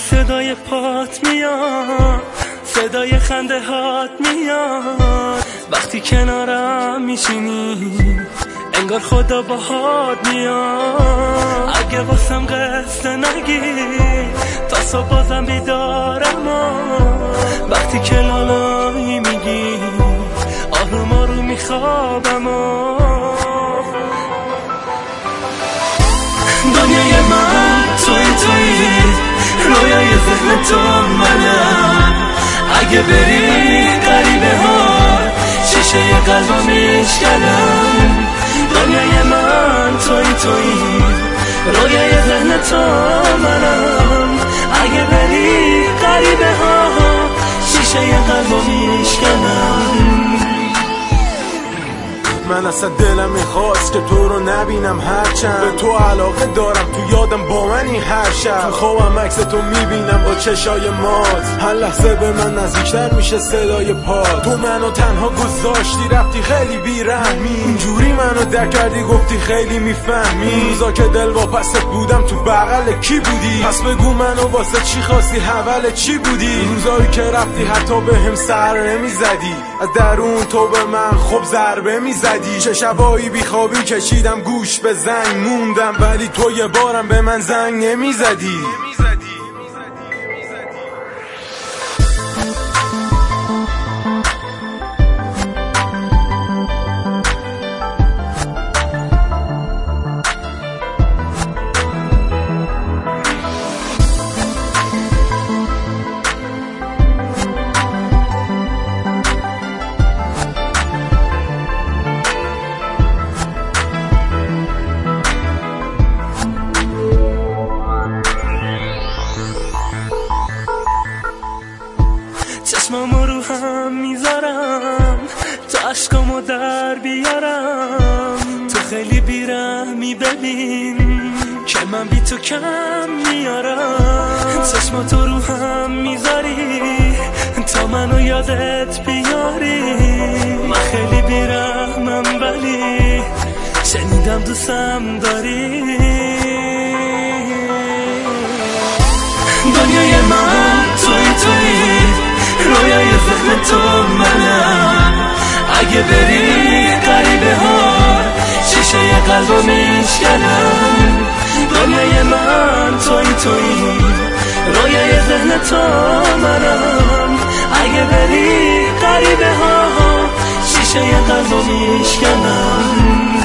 صدای پات میاد، صدای خنده هات میاد، وقتی کنارم میشینی انگار خدا باهات میاد. اگه واسم قصه نگی تا صبح بازم بیدارم، وقتی که لالایی میگی آروم آروم میخوابم. دنیای من توی رویای ذهن تو منم، اگه بری غریبه ها شیشه قلبم میشکنم. دنیای من توی رویای ذهن تو منم، اگه بری غریبه ها شیشه قلبم میشکنم. من اصلا دلم میخواست که تو رو نبینم، هرچند به تو علاقه دارم، تو یادم با منی هر شب. تو خوابم عکس تو میبینم با چشای مات، هر لحظه به من نزدیکتر میشه صدای پات. تو منو تنها گذاشتی رفتی خیلی بیرحمی، اینجوری منو درک کردی گفتی خیلی میفهمی. روزا که دل واپست بودم تو بغل کی بودی؟ پس بگو منو واسه چی خواستی، حول چی بودی؟ روزایی که رفتی حتی به هم سر نمیزدی، از درون تو به من خب ضربه میزدی. چه شبایی بیخوابی کشیدم گوش به زنگ موندم، ولی تو یه بارم به من زنگ نمیزدی. چشمامو رو هم میذارم تا عشقامو در بیارم. تو خیلی بیرحمی ببین که من بی تو کم میارم. چشماتو رو هم میذاری تا منو یادت بیاری. من خیلی بیرحمم ولی شنیدم دوستم داری. دنیای من توی رویای ذهن تو منم، اگه بری غریبه ها شیشه قلبو میشکنم. دنیای من توی رویای ذهن تو منم، اگه بری غریبه ها شیشه قلبو میشکنم.